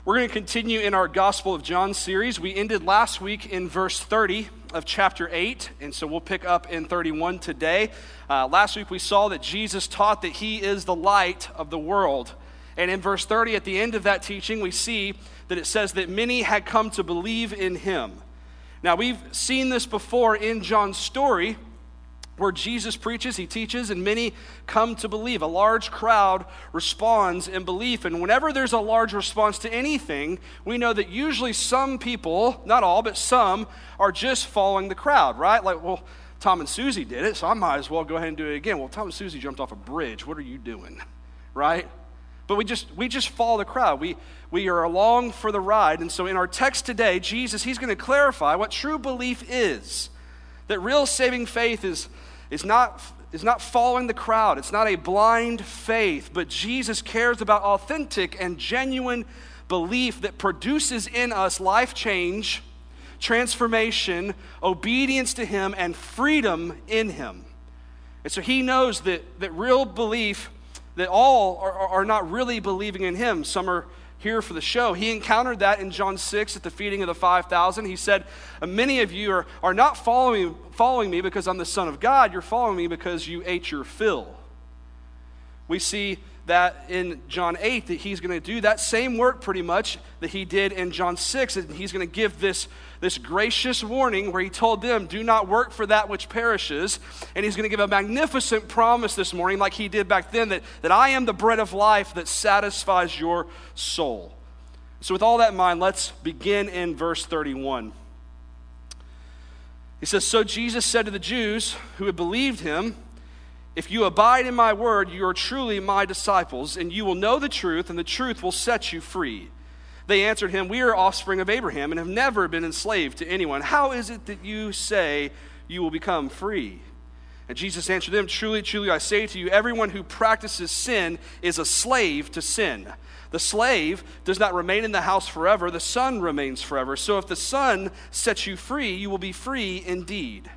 We're going to continue in our Gospel of John series. We ended last week in verse 30 of chapter 8, and so we'll pick up in 31 today. Last week we saw that Jesus taught that he is the light of the world. And in verse 30, at the end of that teaching, we see that it says that many had come to believe in him. Now, we've seen this before in John's story, where Jesus preaches, he teaches, and many come to believe. A large crowd responds in belief. And whenever there's a large response to anything, we know that usually some people, not all, but some, are just following the crowd, right? Like, well, Tom and Susie did it, so I might as well go ahead and do it again. Well, Tom and Susie jumped off a bridge. What are you doing, right? But we just follow the crowd. We are along for the ride. And so in our text today, Jesus, he's going to clarify what true belief is. That real saving faith is not following the crowd. It's not a blind faith, but Jesus cares about authentic and genuine belief that produces in us life change, transformation, obedience to him, and freedom in him. And so he knows that real belief, that all are not really believing in him. Some are here for the show. He encountered that in John 6 at the feeding of the 5,000. He said, many of you are not following me because I'm the Son of God. You're following me because you ate your fill. We see that in John 8 that he's going to do that same work pretty much that he did in John 6. And he's going to give this gracious warning where he told them, do not work for that which perishes. And he's going to give a magnificent promise this morning like he did back then, that I am the bread of life that satisfies your soul. So with all that in mind, let's begin in verse 31. He says, so Jesus said to the Jews who had believed him, if you abide in my word, you are truly my disciples, and you will know the truth, and the truth will set you free. They answered him, we are offspring of Abraham and have never been enslaved to anyone. How is it that you say you will become free? And Jesus answered them, truly, truly, I say to you, everyone who practices sin is a slave to sin. The slave does not remain in the house forever. The son remains forever. So if the son sets you free, you will be free indeed.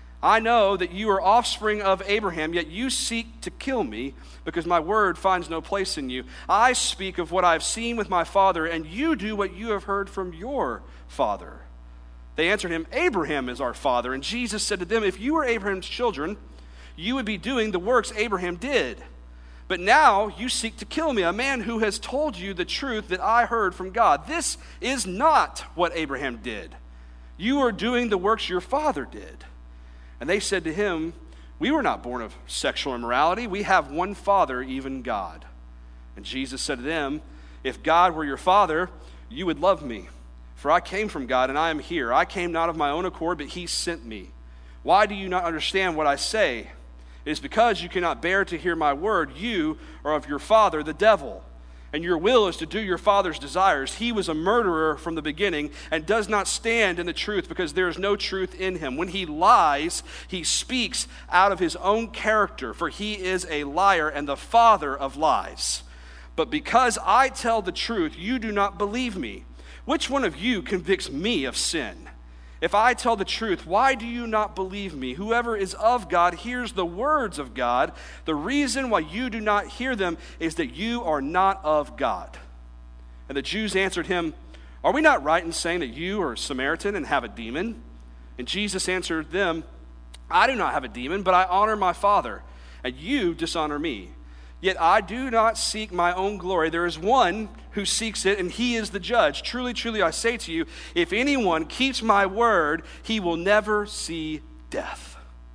I know that you are offspring of Abraham, yet you seek to kill me because my word finds no place in you. I speak of what I have seen with my father, and you do what you have heard from your father. They answered him, Abraham is our father. And Jesus said to them, if you were Abraham's children, you would be doing the works Abraham did. But now you seek to kill me, a man who has told you the truth that I heard from God. This is not what Abraham did. You are doing the works your father did. And they said to him, we were not born of sexual immorality. We have one Father, even God. And Jesus said to them, if God were your Father, you would love me. For I came from God and I am here. I came not of my own accord, but he sent me. Why do you not understand what I say? It is because you cannot bear to hear my word. You are of your father, the devil. And your will is to do your father's desires. He was a murderer from the beginning and does not stand in the truth because there is no truth in him. When he lies, he speaks out of his own character, for he is a liar and the father of lies. But because I tell the truth, you do not believe me. Which one of you convicts me of sin? If I tell the truth, why do you not believe me? Whoever is of God hears the words of God. The reason why you do not hear them is that you are not of God. And the Jews answered him, are we not right in saying that you are a Samaritan and have a demon? And Jesus answered them, I do not have a demon, but I honor my Father, and you dishonor me. Yet I do not seek my own glory. There is one who seeks it, and he is the judge. Truly, truly, I say to you, if anyone keeps my word, he will never see death.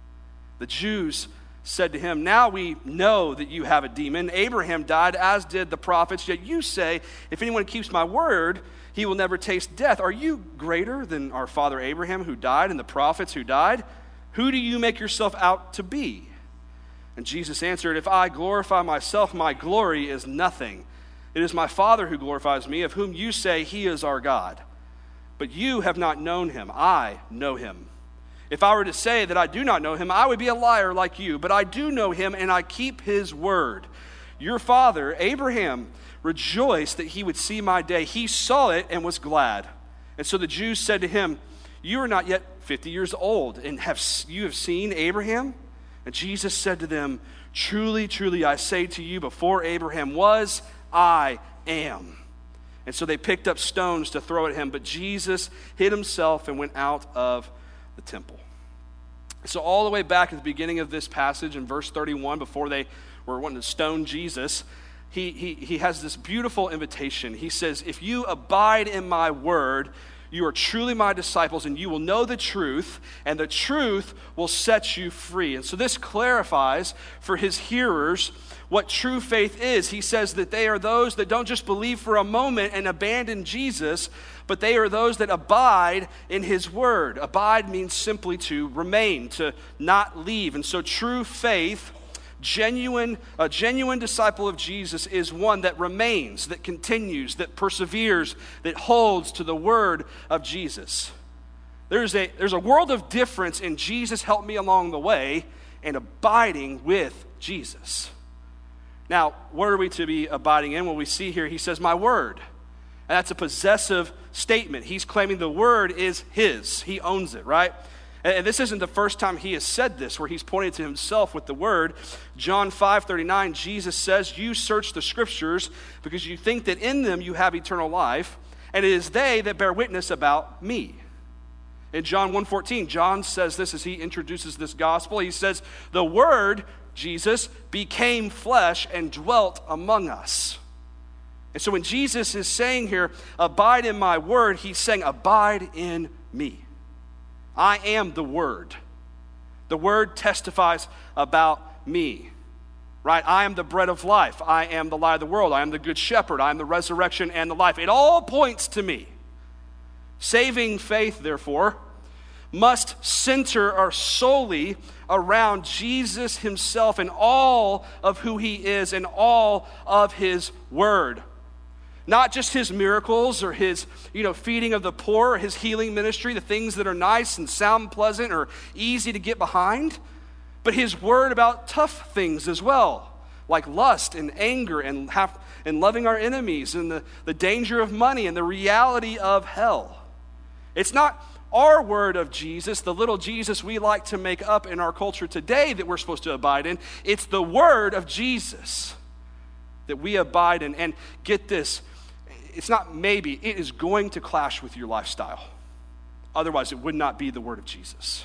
The Jews said to him, now we know that you have a demon. Abraham died, as did the prophets, yet you say, if anyone keeps my word, he will never taste death. Are you greater than our father Abraham who died and the prophets who died? Who do you make yourself out to be? And Jesus answered, if I glorify myself, my glory is nothing. It is my Father who glorifies me, of whom you say he is our God. But you have not known him. I know him. If I were to say that I do not know him, I would be a liar like you. But I do know him, and I keep his word. Your father, Abraham, rejoiced that he would see my day. He saw it and was glad. And so the Jews said to him, you are not yet 50 years old, and you have seen Abraham? And Jesus said to them, truly, truly, I say to you, before Abraham was, I am. And so they picked up stones to throw at him, but Jesus hid himself and went out of the temple. So all the way back at the beginning of this passage in verse 31, before they were wanting to stone Jesus, he has this beautiful invitation. He says, if you abide in my word, you are truly my disciples, and you will know the truth, and the truth will set you free. And so this clarifies for his hearers what true faith is. He says that they are those that don't just believe for a moment and abandon Jesus, but they are those that abide in his word. Abide means simply to remain, to not leave. And so true faith, a genuine disciple of Jesus is one that remains, that continues, that perseveres, that holds to the word of Jesus. There's a world of difference in Jesus helped me along the way and abiding with Jesus. Now, what are we to be abiding in? Well, we see here, he says, my word. And that's a possessive statement. He's claiming the word is his. He owns it, right? And this isn't the first time he has said this, where he's pointing to himself with the word. John 5:39, Jesus says, you search the scriptures because you think that in them you have eternal life, and it is they that bear witness about me. In John 1:14, John says this as he introduces this gospel. He says, the word, Jesus, became flesh and dwelt among us. And so when Jesus is saying here, abide in my word, he's saying, abide in me. I am the word. The word testifies about me, right? I am the bread of life. I am the light of the world. I am the good shepherd. I am the resurrection and the life. It all points to me. Saving faith, therefore, must center solely around Jesus himself and all of who he is and all of his word. Not just his miracles or his, feeding of the poor, or his healing ministry, the things that are nice and sound pleasant or easy to get behind, but his word about tough things as well, like lust and anger and loving our enemies and the danger of money and the reality of hell. It's not our word of Jesus, the little Jesus we like to make up in our culture today that we're supposed to abide in. It's the word of Jesus that we abide in. And get this, it's not maybe, it is going to clash with your lifestyle. Otherwise, it would not be the word of Jesus.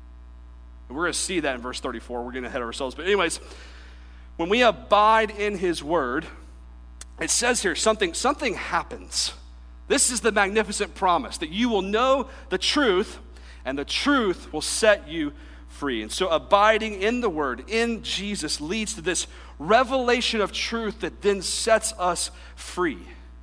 And we're going to see that in verse 34. We're going to head ourselves. But anyways, when we abide in his word, it says here something happens. This is the magnificent promise that you will know the truth, and the truth will set you free. And so abiding in the word, in Jesus, leads to this revelation of truth that then sets us free.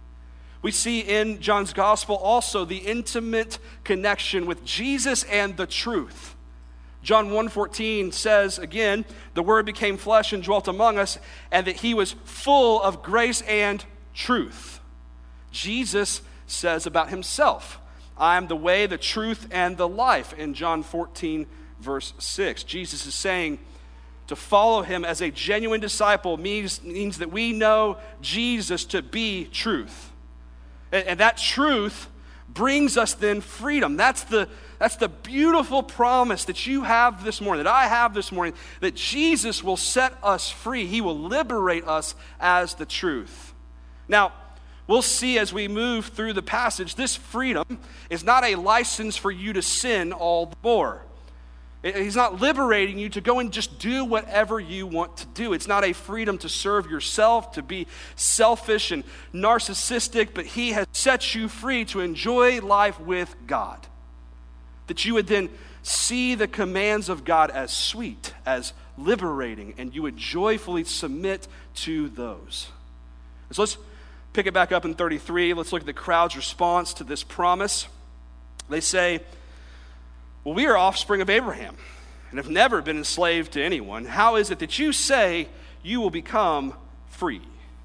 We see in John's gospel also the intimate connection with Jesus and the truth. John 1:14 says, again, the word became flesh and dwelt among us, and that he was full of grace and truth. Jesus says about himself, I am the way, the truth, and the life, in John 14, verse 6. Jesus is saying to follow him as a genuine disciple means that we know Jesus to be truth. And that truth brings us then freedom. That's the beautiful promise that you have this morning, that I have this morning, that Jesus will set us free. He will liberate us as the truth. Now, we'll see as we move through the passage, this freedom is not a license for you to sin all the more. He's not liberating you to go and just do whatever you want to do. It's not a freedom to serve yourself, to be selfish and narcissistic, but he has set you free to enjoy life with God. That you would then see the commands of God as sweet, as liberating, and you would joyfully submit to those. So let's pick it back up in 33. Let's look at the crowd's response to this promise. They say, well, we are offspring of Abraham and have never been enslaved to anyone. How is it that you say you will become free?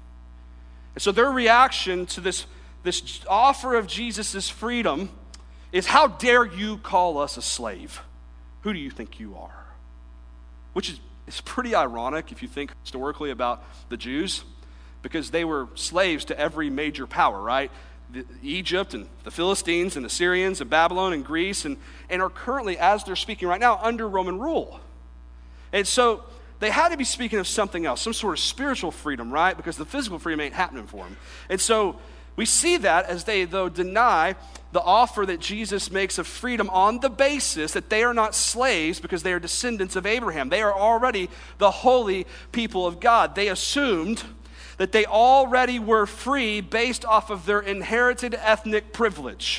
And so their reaction to this offer of Jesus' freedom is, how dare you call us a slave? Who do you think you are? Which is pretty ironic if you think historically about the Jews, because they were slaves to every major power, right? Egypt and the Philistines and the Syrians and Babylon and Greece and are currently, as they're speaking right now, under Roman rule. And so they had to be speaking of something else, some sort of spiritual freedom, right? Because the physical freedom ain't happening for them. And so We see that as they, though, deny the offer that Jesus makes of freedom on the basis that they are not slaves because they are descendants of Abraham. They are already the holy people of God. They assumed that they already were free based off of their inherited ethnic privilege.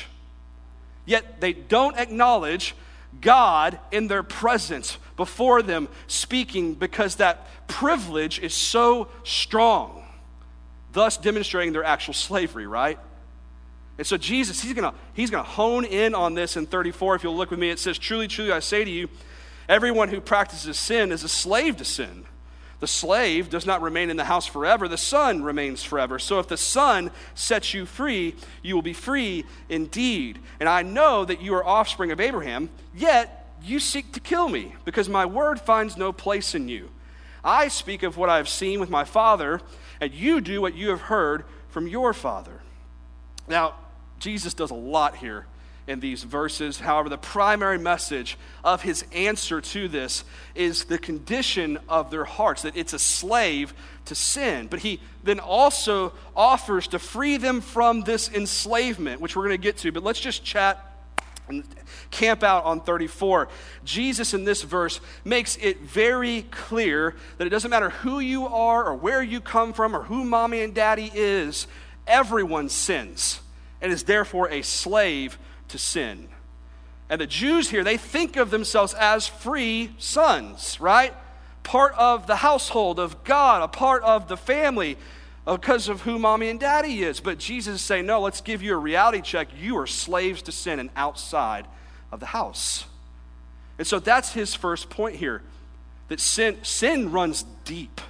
Yet they don't acknowledge God in their presence before them speaking because that privilege is so strong, thus demonstrating their actual slavery, right? And so Jesus, he's gonna hone in on this in 34. If you'll look with me, it says, "Truly, truly, I say to you, everyone who practices sin is a slave to sin. The slave does not remain in the house forever. The son remains forever. So if the son sets you free, you will be free indeed. And I know that you are offspring of Abraham, yet you seek to kill me, because my word finds no place in you. I speak of what I have seen with my father, and you do what you have heard from your father." Now, Jesus does a lot here in these verses. However, the primary message of his answer to this is the condition of their hearts, that it's a slave to sin. But he then also offers to free them from this enslavement, which we're going to get to. But let's just chat and camp out on 34. Jesus in this verse makes it very clear that it doesn't matter who you are or where you come from or who mommy and daddy is, everyone sins and is therefore a slave to sin. And the Jews here, they think of themselves as free sons, right? Part of the household of God, a part of the family because of who mommy and daddy is. But Jesus is saying, no, let's give you a reality check. You are slaves to sin and outside of the house. And so that's his first point here, that sin runs deep.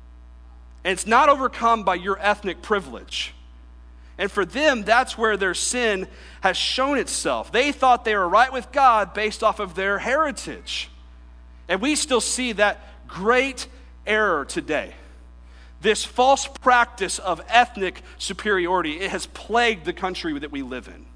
And it's not overcome by your ethnic privilege. And for them, that's where their sin has shown itself. They thought they were right with God based off of their heritage. And we still see that great error today. This false practice of ethnic superiority, it has plagued the country that we live in.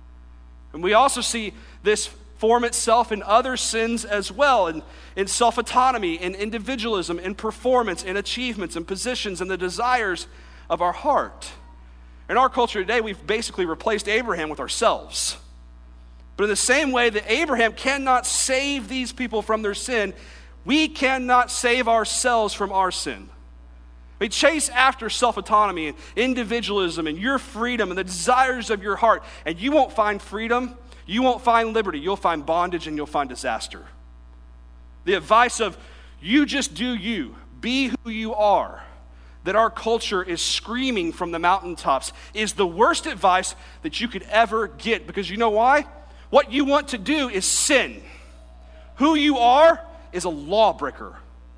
And we also see this form itself in other sins as well, in self-autonomy, in individualism, in performance, in achievements, in positions, and the desires of our heart. In our culture today, we've basically replaced Abraham with ourselves. But in the same way that Abraham cannot save these people from their sin, we cannot save ourselves from our sin. We chase after self-autonomy and individualism and your freedom and the desires of your heart, and you won't find freedom, you won't find liberty, you'll find bondage and you'll find disaster. The advice of you just do you, be who you are, that our culture is screaming from the mountaintops is the worst advice that you could ever get. Because you know why? What you want to do is sin. Who you are is a lawbreaker.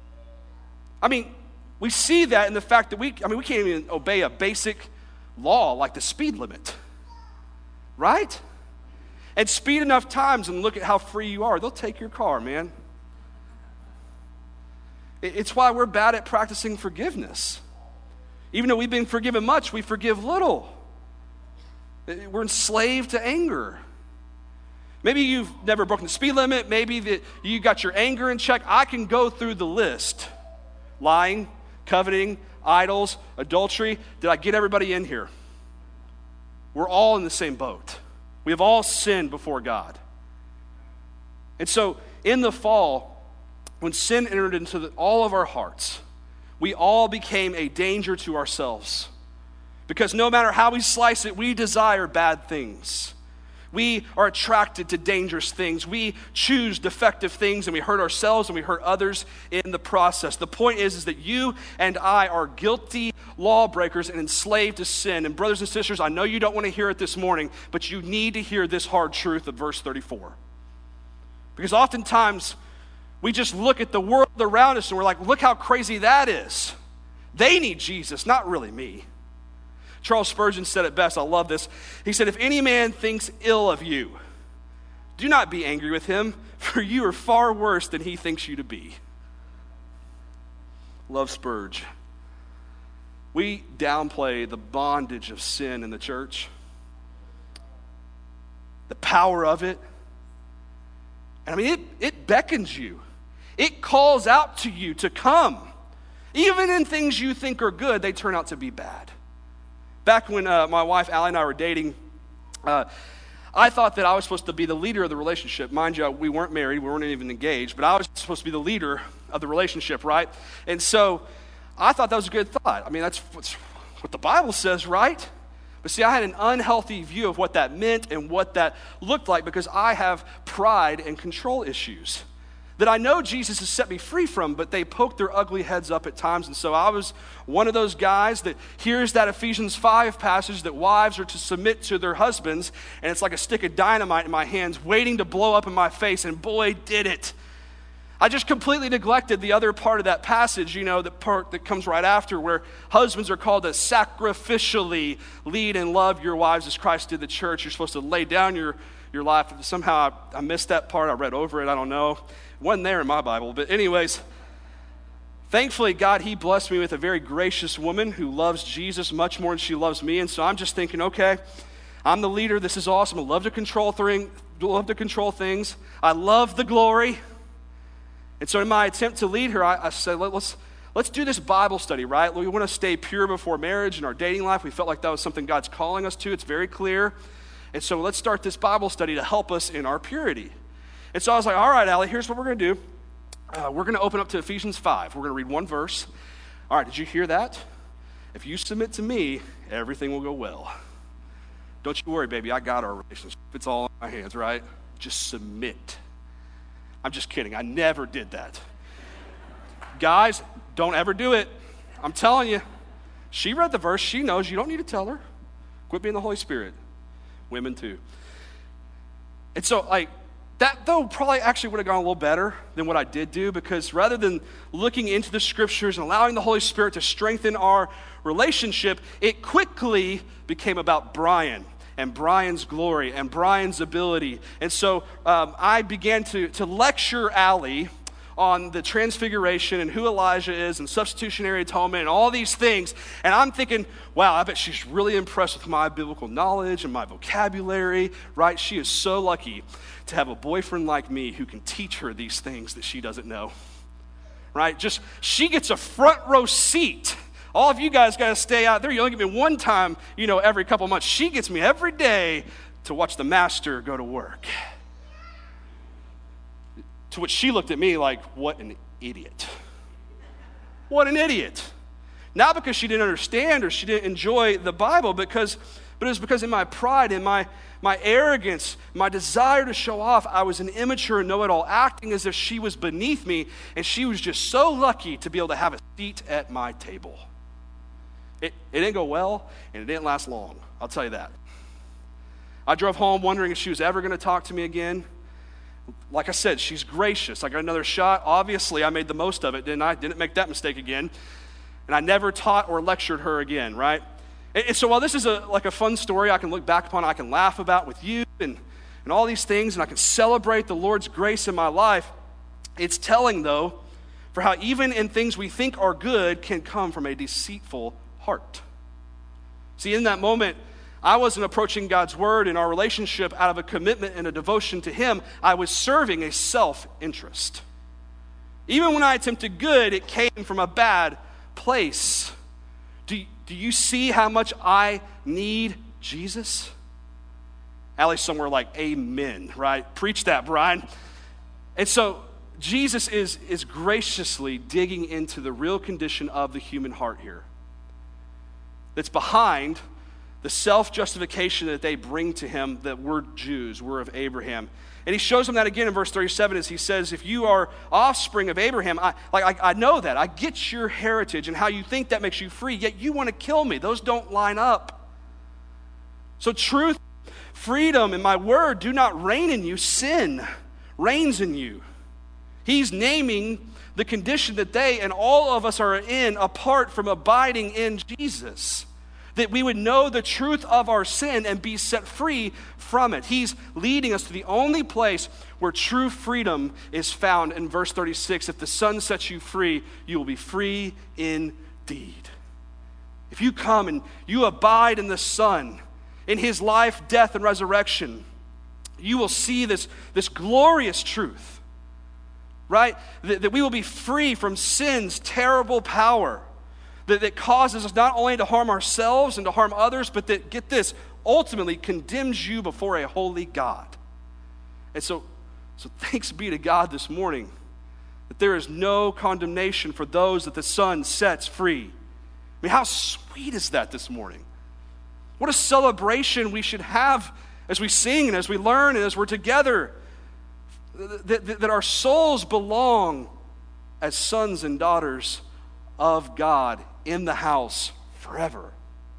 I mean, we see that in the fact that we can't even obey a basic law like the speed limit. Right? And speed enough times and look at how free you are. They'll take your car, man. It's why we're bad at practicing forgiveness. Even though we've been forgiven much, we forgive little. We're enslaved to anger. Maybe you've never broken the speed limit. Maybe you got your anger in check. I can go through the list. Lying, coveting, idols, adultery. Did I get everybody in here? We're all in the same boat. We have all sinned before God. And so in the fall, when sin entered into all of our hearts, we all became a danger to ourselves. Because no matter how we slice it, we desire bad things. We are attracted to dangerous things. We choose defective things, and we hurt ourselves and we hurt others in the process. The point is that you and I are guilty lawbreakers and enslaved to sin. And brothers and sisters, I know you don't want to hear it this morning, but you need to hear this hard truth of verse 34. Because oftentimes, we just look at the world around us and we're like, look how crazy that is. They need Jesus, not really me. Charles Spurgeon said it best. I love this. He said, if any man thinks ill of you, do not be angry with him, for you are far worse than he thinks you to be. Love Spurge. We downplay the bondage of sin in the church, the power of it. And I mean, it beckons you. It calls out to you to come. Even in things you think are good, they turn out to be bad. back when my wife Allie and I were dating, I thought that I was supposed to be the leader of the relationship. Mind you, we weren't married, we weren't even engaged, but I was supposed to be the leader of the relationship, right? And so I thought that was a good thought. I mean, that's what the Bible says, right? But see, I had an unhealthy view of what that meant and what that looked like because I have pride and control issues that I know Jesus has set me free from, but they poke their ugly heads up at times. And so I was one of those guys that hears that Ephesians 5 passage that wives are to submit to their husbands, and it's like a stick of dynamite in my hands waiting to blow up in my face, and boy, did it. I just completely neglected the other part of that passage, the part that comes right after where husbands are called to sacrificially lead and love your wives as Christ did the church. You're supposed to lay down your life. Somehow I missed that part. I read over it. I don't know. It wasn't there in my Bible. But anyways, thankfully, God, he blessed me with a very gracious woman who loves Jesus much more than she loves me. And so I'm just thinking, okay, I'm the leader. This is awesome. I love to control things. I love the glory. And so in my attempt to lead her, I said, let's do this Bible study, right? We want to stay pure before marriage in our dating life. We felt like that was something God's calling us to. It's very clear. And so let's start this Bible study to help us in our purity. And so I was like, all right, Allie, here's what we're going to do. We're going to open up to Ephesians 5. We're going to read one verse. All right, did you hear that? If you submit to me, everything will go well. Don't you worry, baby. I got our relationship. It's all in my hands, right? Just submit. I'm just kidding. I never did that. Guys, don't ever do it. I'm telling you. She read the verse. She knows. You don't need to tell her. Quit being the Holy Spirit. Women too. And so, that though probably actually would have gone a little better than what I did do, because rather than looking into the scriptures and allowing the Holy Spirit to strengthen our relationship, it quickly became about Brian and Brian's glory and Brian's ability. And so I began to lecture Allie on the transfiguration and who Elijah is and substitutionary atonement and all these things. And I'm thinking, wow, I bet she's really impressed with my biblical knowledge and my vocabulary, right? She is so lucky to have a boyfriend like me who can teach her these things that she doesn't know, right? Just, she gets a front row seat. All of you guys got to stay out there. You only get me one time, every couple months. She gets me every day to watch the master go to work. To which she looked at me like, what an idiot. What an idiot. Not because she didn't understand or she didn't enjoy the Bible, but it was because in my pride, in my arrogance, my desire to show off, I was an immature know-it-all, acting as if she was beneath me, and she was just so lucky to be able to have a seat at my table. It didn't go well, and it didn't last long. I'll tell you that. I drove home wondering if she was ever going to talk to me again. Like I said, she's gracious. I got another shot. Obviously, I made the most of it, didn't I? Didn't make that mistake again. And I never taught or lectured her again, right? And so while this is a fun story I can look back upon, I can laugh about with you and all these things, and I can celebrate the Lord's grace in my life, it's telling, though, for how even in things we think are good can come from a deceitful heart. See, in that moment, I wasn't approaching God's word in our relationship out of a commitment and a devotion to Him. I was serving a self-interest. Even when I attempted good, it came from a bad place. Do you see how much I need Jesus? Allie's somewhere like, amen, right? Preach that, Brian. And so Jesus is graciously digging into the real condition of the human heart here. That's behind the self-justification that they bring to him, that we're Jews, we're of Abraham. And he shows them that again in verse 37 as he says, if you are offspring of Abraham, I know that. I get your heritage and how you think that makes you free, yet you want to kill me. Those don't line up. So truth, freedom, and my word do not reign in you. Sin reigns in you. He's naming the condition that they and all of us are in apart from abiding in Jesus. That we would know the truth of our sin and be set free from it. He's leading us to the only place where true freedom is found in verse 36. If the Son sets you free, you will be free indeed. If you come and you abide in the Son, in His life, death, and resurrection, you will see this glorious truth, right? That we will be free from sin's terrible power. that causes us not only to harm ourselves and to harm others, but that, get this, ultimately condemns you before a holy God. And so thanks be to God this morning that there is no condemnation for those that the Son sets free. I mean, how sweet is that this morning? What a celebration we should have as we sing and as we learn and as we're together, that our souls belong as sons and daughters of God in the house forever.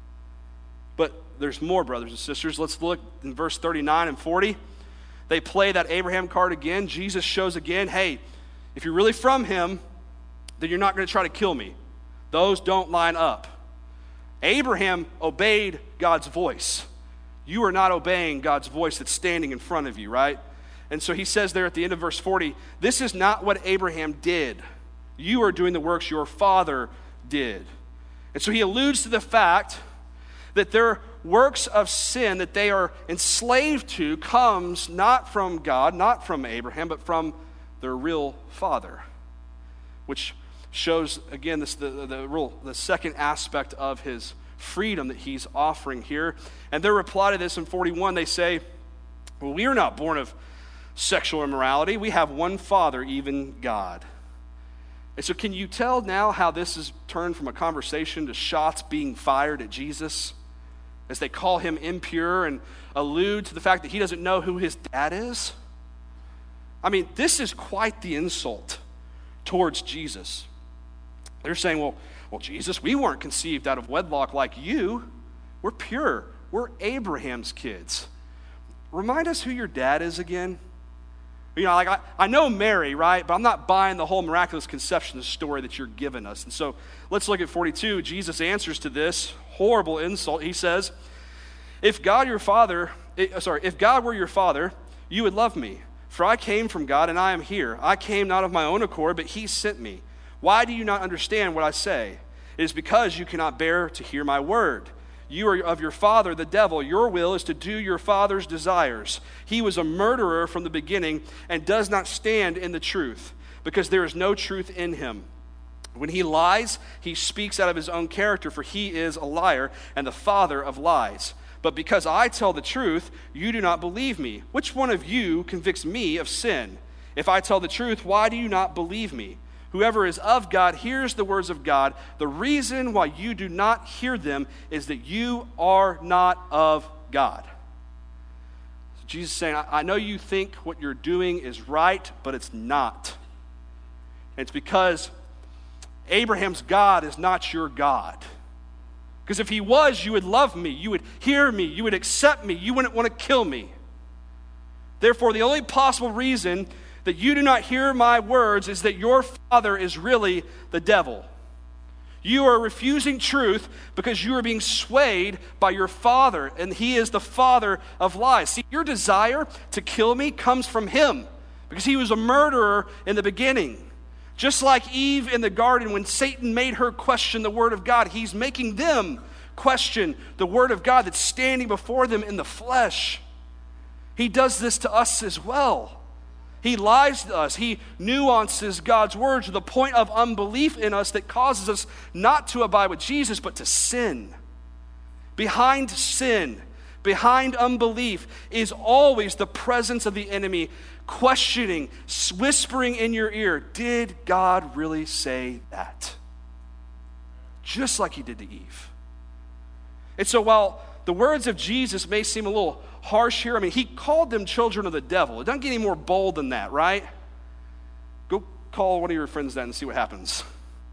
But there's more, brothers and sisters. Let's look in verse 39 and 40. They play that Abraham card again. Jesus shows again, hey, if you're really from him, then you're not going to try to kill me. Those don't line up. Abraham obeyed God's voice. You are not obeying God's voice that's standing in front of you, right? And so he says there at the end of verse 40, this is not what Abraham did. You are doing the works your father did. And so he alludes to the fact that their works of sin that they are enslaved to comes not from God, not from Abraham, but from their real father, which shows, again, the second aspect of his freedom that he's offering here. And their reply to this in 41, they say, well, we are not born of sexual immorality. We have one Father, even God. And so can you tell now how this has turned from a conversation to shots being fired at Jesus as they call him impure and allude to the fact that he doesn't know who his dad is? I mean, this is quite the insult towards Jesus. They're saying, well, Jesus, we weren't conceived out of wedlock like you. We're pure. We're Abraham's kids. Remind us who your dad is again. You know, like I know Mary, right? But I'm not buying the whole miraculous conception story that you're giving us. And so let's look at 42. Jesus answers to this horrible insult. He says, if God were your father, you would love me. For I came from God and I am here. I came not of my own accord, but he sent me. Why do you not understand what I say? It is because you cannot bear to hear my word. You are of your father, the devil. Your will is to do your father's desires. He was a murderer from the beginning and does not stand in the truth, because there is no truth in him. When he lies, he speaks out of his own character, for he is a liar and the father of lies. But because I tell the truth, you do not believe me. Which one of you convicts me of sin? If I tell the truth, why do you not believe me? Whoever is of God hears the words of God. The reason why you do not hear them is that you are not of God. So Jesus is saying, I know you think what you're doing is right, but it's not. And it's because Abraham's God is not your God. Because if he was, you would love me, you would hear me, you would accept me, you wouldn't want to kill me. Therefore, the only possible reason that you do not hear my words is that your father is really the devil. You are refusing truth because you are being swayed by your father, and he is the father of lies. See, your desire to kill me comes from him because he was a murderer in the beginning. Just like Eve in the garden, when Satan made her question the word of God, he's making them question the word of God that's standing before them in the flesh. He does this to us as well. He lies to us. He nuances God's word to the point of unbelief in us that causes us not to abide with Jesus, but to sin. Behind sin, behind unbelief, is always the presence of the enemy questioning, whispering in your ear, did God really say that? Just like he did to Eve. And so while the words of Jesus may seem a little harsh here, I mean, he called them children of the devil. It doesn't get any more bold than that, right? Go call one of your friends that and see what happens.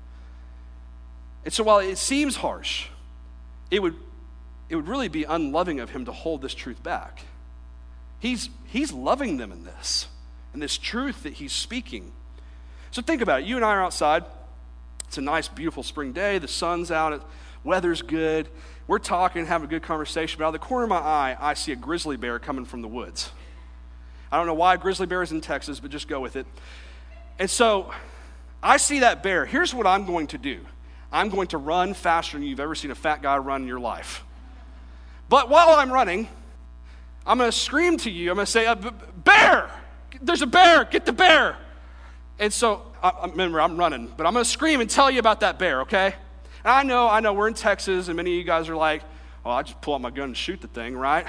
And so while it seems harsh, it would really be unloving of him to hold this truth back. He's loving them in this truth that he's speaking. So think about it. You and I are outside. It's a nice, beautiful spring day. The sun's out. Weather's good. We're talking, having a good conversation, but out of the corner of my eye, I see a grizzly bear coming from the woods. I don't know why a grizzly bear is in Texas, but just go with it. And so I see that bear. Here's what I'm going to do. I'm going to run faster than you've ever seen a fat guy run in your life. But while I'm running, I'm going to scream to you. I'm going to say, bear! There's a bear! Get the bear! And so, remember, I'm running, but I'm going to scream and tell you about that bear, okay? And I know, we're in Texas, and many of you guys are like, well, I just pull out my gun and shoot the thing, right?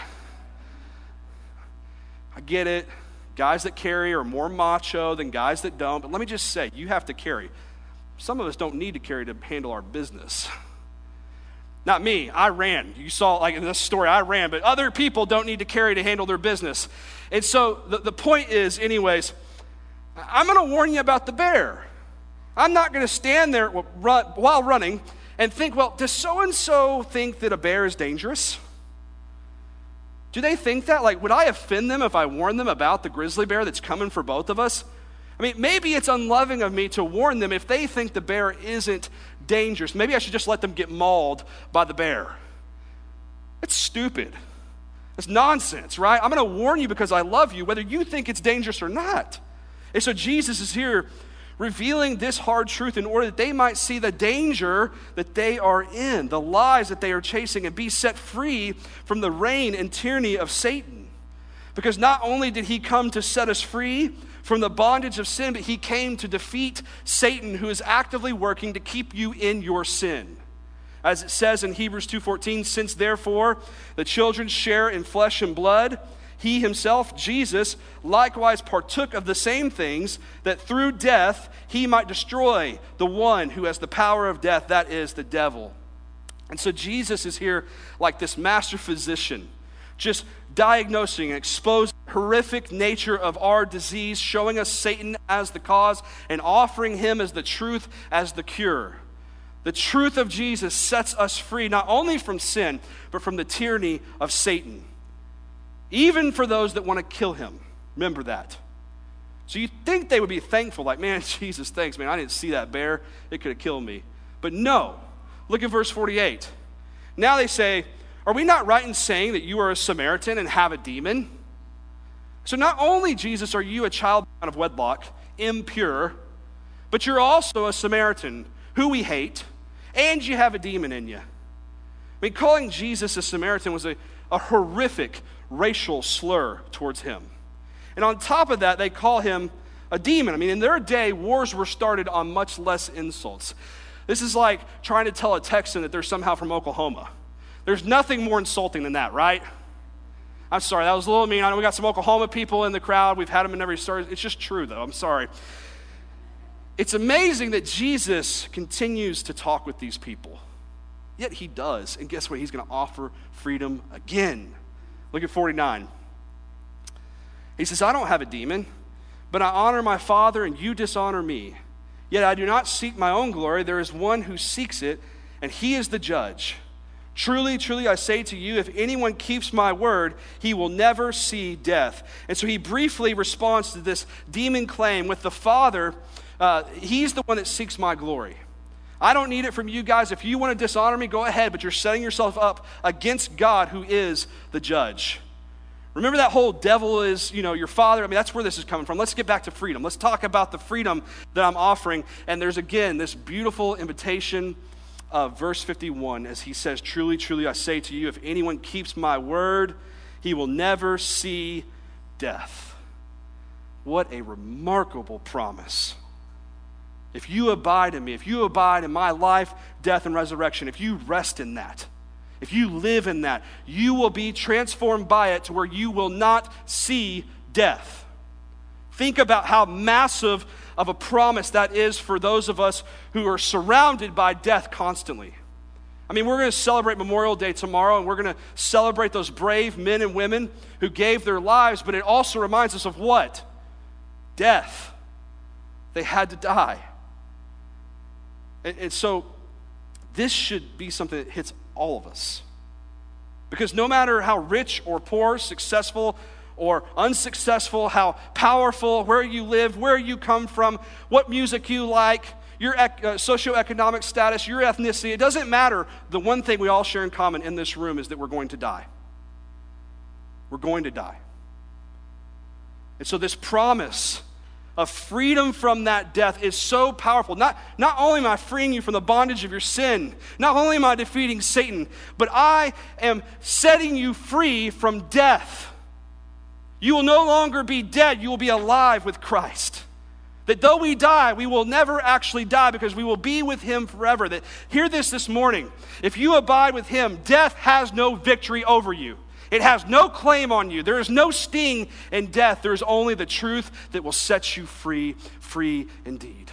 I get it. Guys that carry are more macho than guys that don't. But let me just say, you have to carry. Some of us don't need to carry to handle our business. Not me. I ran. You saw, like in this story, I ran. But other people don't need to carry to handle their business. And so the point is, anyways, I'm going to warn you about the bear. I'm not going to stand there while running and think, well, does so-and-so think that a bear is dangerous? Do they think that? Like, would I offend them if I warned them about the grizzly bear that's coming for both of us? I mean, maybe it's unloving of me to warn them if they think the bear isn't dangerous. Maybe I should just let them get mauled by the bear. It's stupid. It's nonsense, right? I'm going to warn you because I love you, whether you think it's dangerous or not. And so Jesus is here revealing this hard truth in order that they might see the danger that they are in, the lies that they are chasing, and be set free from the reign and tyranny of Satan. Because not only did he come to set us free from the bondage of sin, but he came to defeat Satan, who is actively working to keep you in your sin. As it says in Hebrews 2:14, since therefore the children share in flesh and blood, he himself, Jesus, likewise partook of the same things, that through death he might destroy the one who has the power of death, that is the devil. And so Jesus is here like this master physician, just diagnosing and exposing the horrific nature of our disease, showing us Satan as the cause and offering him as the truth, as the cure. The truth of Jesus sets us free not only from sin, but from the tyranny of Satan. Even for those that want to kill him. Remember that. So you think they would be thankful, like, man, Jesus, thanks, man. I didn't see that bear. It could have killed me. But no. Look at verse 48. Now they say, are we not right in saying that you are a Samaritan and have a demon? So not only, Jesus, are you a child out of wedlock, impure, but you're also a Samaritan who we hate, and you have a demon in you. I mean, calling Jesus a Samaritan was a horrific racial slur towards him. And on top of that, they call him a demon. I mean, in their day, wars were started on much less insults. This is like trying to tell a Texan that they're somehow from Oklahoma. There's nothing more insulting than that, right? I'm sorry, that was a little mean. I know we got some Oklahoma people in the crowd. We've had them in every story. It's just true, though. I'm sorry. It's amazing that Jesus continues to talk with these people. Yet he does. And guess what? He's going to offer freedom again. Look at 49. He says, I don't have a demon, but I honor my Father and you dishonor me. Yet I do not seek my own glory. There is one who seeks it, and he is the judge. Truly, truly, I say to you, if anyone keeps my word, he will never see death. And so he briefly responds to this demon claim with the Father. He's the one that seeks my glory. I don't need it from you guys. If you want to dishonor me, go ahead, but you're setting yourself up against God, who is the judge. Remember that whole devil is, your father? I mean, that's where this is coming from. Let's get back to freedom. Let's talk about the freedom that I'm offering. And there's, again, this beautiful invitation of verse 51 as he says, truly, truly, I say to you, if anyone keeps my word, he will never see death. What a remarkable promise. If you abide in me, if you abide in my life, death, and resurrection, if you rest in that, if you live in that, you will be transformed by it to where you will not see death. Think about how massive of a promise that is for those of us who are surrounded by death constantly. I mean, we're going to celebrate Memorial Day tomorrow, and we're going to celebrate those brave men and women who gave their lives, but it also reminds us of what? Death. They had to die. And so this should be something that hits all of us. Because no matter how rich or poor, successful or unsuccessful, how powerful, where you live, where you come from, what music you like, your socioeconomic status, your ethnicity, it doesn't matter. The one thing we all share in common in this room is that we're going to die. We're going to die. And so this promise of freedom from that death is so powerful. Not only am I freeing you from the bondage of your sin, not only am I defeating Satan, but I am setting you free from death. You will no longer be dead, you will be alive with Christ. That though we die, we will never actually die because we will be with him forever. That hear this morning. If you abide with him, death has no victory over you. It has no claim on you. There is no sting in death. There is only the truth that will set you free, free indeed.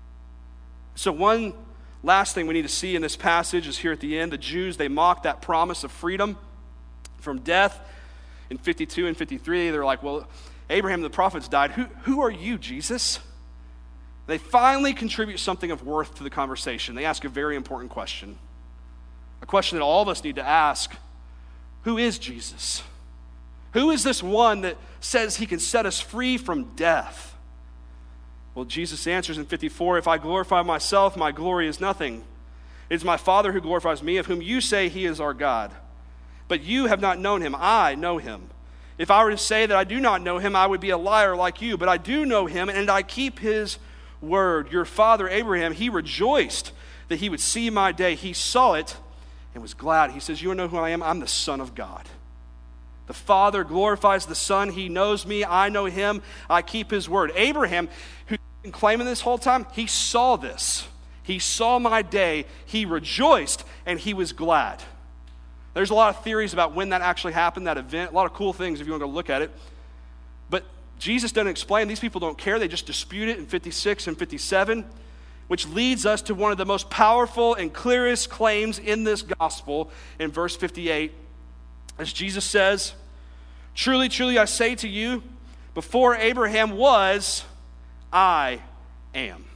So one last thing we need to see in this passage is here at the end, the Jews, they mocked that promise of freedom from death. In 52 and 53, they're like, well, Abraham and the prophets died. Who are you, Jesus? They finally contribute something of worth to the conversation. They ask a very important question. A question that all of us need to ask. Who is Jesus? Who is this one that says he can set us free from death? Well, Jesus answers in 54, if I glorify myself, my glory is nothing. It is my Father who glorifies me, of whom you say he is our God. But you have not known him. I know him. If I were to say that I do not know him, I would be a liar like you. But I do know him, and I keep his word. Your father Abraham, he rejoiced that he would see my day. He saw it and was glad. He says, you know who I am? I'm the Son of God. The Father glorifies the Son. He knows me. I know him. I keep his word. Abraham, who's been claiming this whole time, he saw this. He saw my day. He rejoiced and he was glad. There's a lot of theories about when that actually happened, that event. A lot of cool things if you want to go look at it. But Jesus doesn't explain. These people don't care. They just dispute it in 56 and 57. Which leads us to one of the most powerful and clearest claims in this gospel in verse 58. As Jesus says, truly, truly, I say to you, before Abraham was, I am.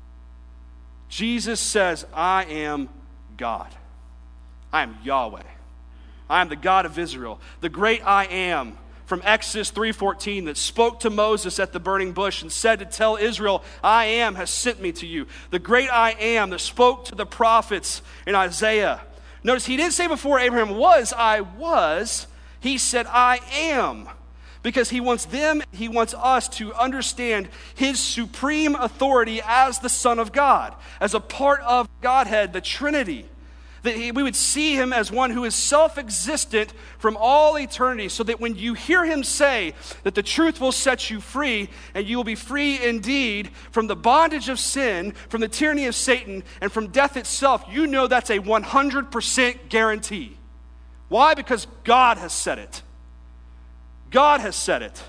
Jesus says, I am God. I am Yahweh. I am the God of Israel, the great I am. From Exodus 3:14 that spoke to Moses at the burning bush and said to tell Israel, I am has sent me to you. The great I am that spoke to the prophets in Isaiah. Notice he didn't say before Abraham was, I was. He said, I am. Because he wants us to understand his supreme authority as the Son of God, as a part of Godhead, the Trinity. That we would see him as one who is self-existent from all eternity, so that when you hear him say that the truth will set you free, and you will be free indeed from the bondage of sin, from the tyranny of Satan, and from death itself, you know that's a 100% guarantee. Why? Because God has said it. God has said it.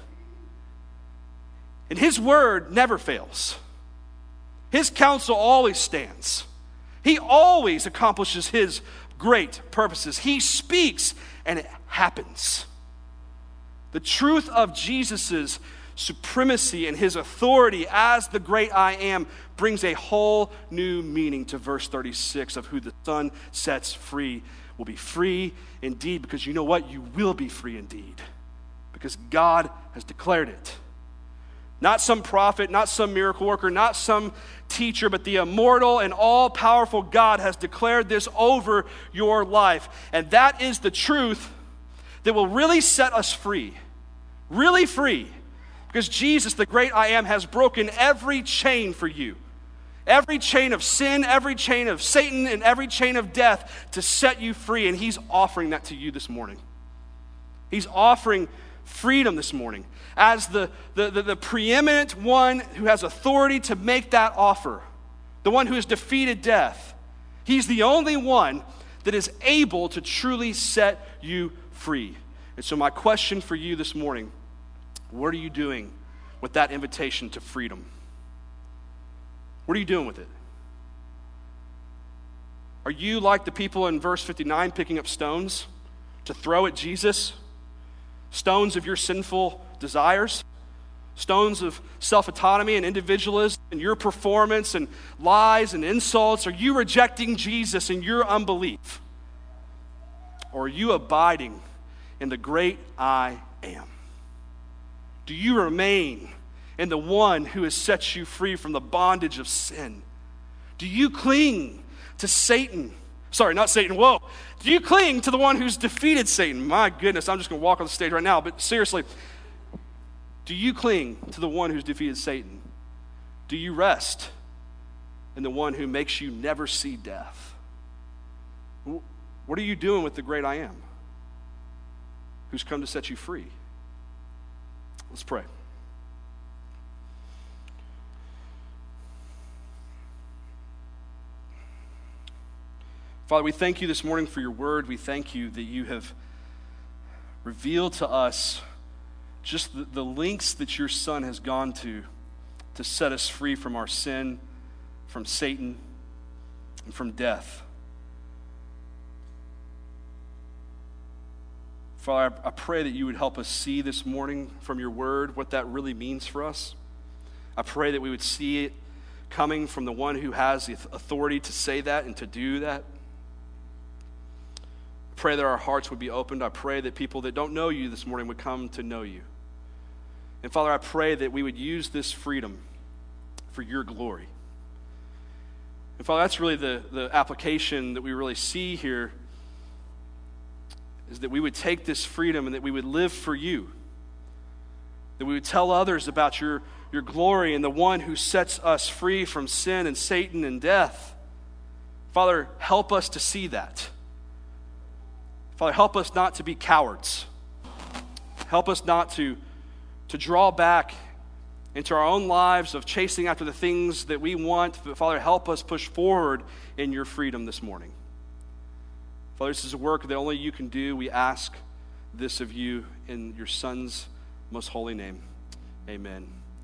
And his word never fails. His counsel always stands. He always accomplishes his great purposes. He speaks and it happens. The truth of Jesus' supremacy and his authority as the great I am brings a whole new meaning to verse 36 of who the Son sets free will be free indeed, because you know what? You will be free indeed, because God has declared it. Not some prophet, not some miracle worker, not some teacher, but the immortal and all-powerful God has declared this over your life. And that is the truth that will really set us free. Really free. Because Jesus, the great I am, has broken every chain for you. Every chain of sin, every chain of Satan, and every chain of death to set you free. And he's offering that to you this morning. He's offering freedom this morning as the preeminent one who has authority to make that offer, the one who has defeated death. He's the only one that is able to truly set you free. And so my question for you this morning, what are you doing with that invitation to freedom? What are you doing with it? Are you like the people in verse 59 picking up stones to throw at Jesus? Stones of your sinful desires, stones of self-autonomy and individualism and your performance and lies and insults? Are you rejecting Jesus in your unbelief? Or are you abiding in the great I am? Do you remain in the one who has set you free from the bondage of sin? Do you cling to Satan? Sorry, not Satan, whoa. Do you cling to the one who's defeated Satan? My goodness, I'm just going to walk on the stage right now, but seriously, do you cling to the one who's defeated Satan? Do you rest in the one who makes you never see death? What are you doing with the great I am, who's come to set you free? Let's pray. Father, we thank you this morning for your word. We thank you that you have revealed to us just the lengths that your Son has gone to set us free from our sin, from Satan, and from death. Father, I pray that you would help us see this morning from your word what that really means for us. I pray that we would see it coming from the one who has the authority to say that and to do that. I pray that our hearts would be opened. I pray that people that don't know you this morning would come to know you. And Father, I pray that we would use this freedom for your glory. And Father, that's really the application that we really see here, is that we would take this freedom and that we would live for you. That we would tell others about your glory and the one who sets us free from sin and Satan and death. Father, help us to see that. Father, help us not to be cowards. Help us not to draw back into our own lives of chasing after the things that we want. But Father, help us push forward in your freedom this morning. Father, this is a work that only you can do. We ask this of you in your Son's most holy name. Amen.